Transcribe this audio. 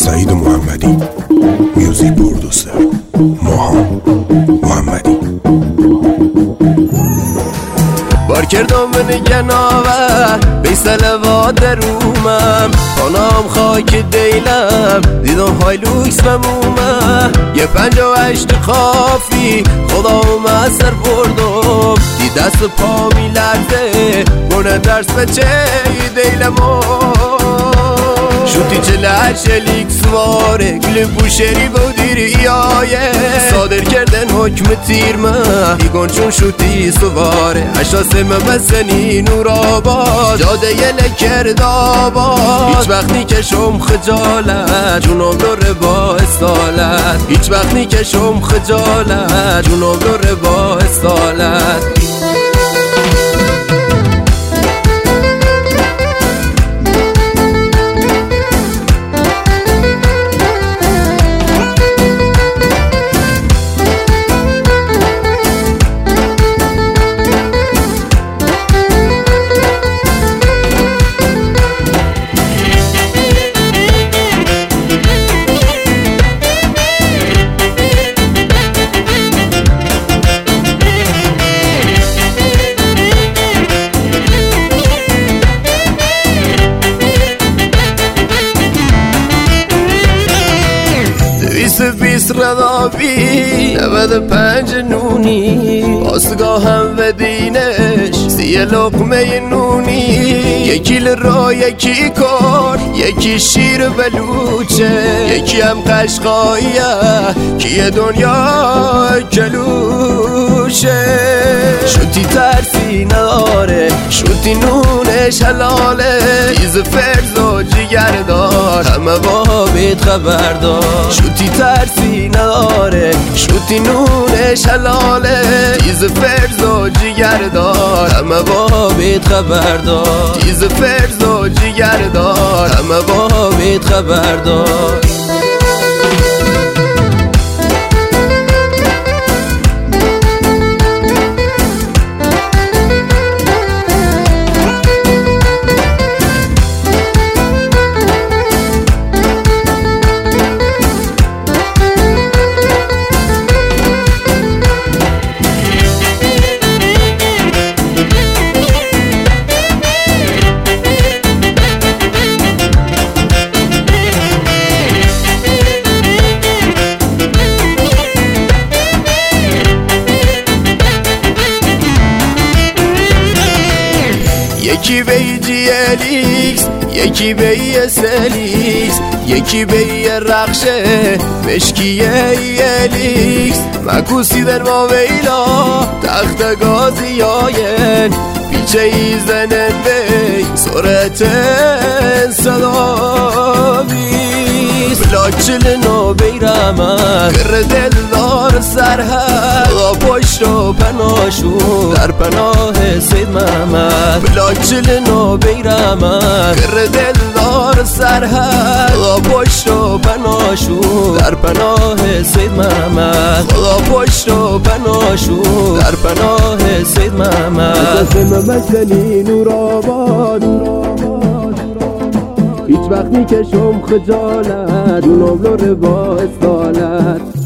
سعید محمدی، میوزیک پرودوسر ماهان محمدی. بار کردم من گناوه بیسل و درومم خانم خاک دیلم دیدم های لوکس بمومه یه 58 خافی خدا سر بردم دی دست پا می لرزه گونه درس بچه دیلمو شوتی چله شلیک سواره گل بوشری بودیری آیه صادر کردن حکم تیرمه ایگون چون شوتی سواره اشاسه ممسنی نور آباد جاده یه لکرد آباد هیچ وقت نیکشم خجالت جونم داره با استالت هیچ وقت نیکشم خجالت جونم داره با استالت بیست ردابی 95 نونی آسگاه هم و دینش 30 لقمه نونی یکی لرا یکی کار یکی شیر بلوچه یکی هم قشقاییه کیه دنیا کلوشه شوتی ترسی نداره شوتی نونش حلاله تیز فرز و جگر دار همه با بیت خبر دار شوتی ترسی نداره شوتی نونش حلاله تیز فرز و جگر دار همه با بیت خبر دار تیز فرز و جگر دار همه با بیت خبر دار یکی بی جی الیکس یکی بی سلیکس یکی بی رخشه مشکیه الیکس مکوسی در ما ویلا تخت گازی آین پیچه ای زنن بی سرعت صدا بیست بلاک چلنو بیرمه گر دلدار سرهد خدا پشت و پناشون در پناه سید محمد بلاک چلنو بیرمه گر دلدار سرهد خدا پشت و پناشون در پناه سید محمد خدا پشت و پناشون در پناه سید محمد ممسنی نور آباد هیچ وقت نیکشم خجالت جونم لور با استالت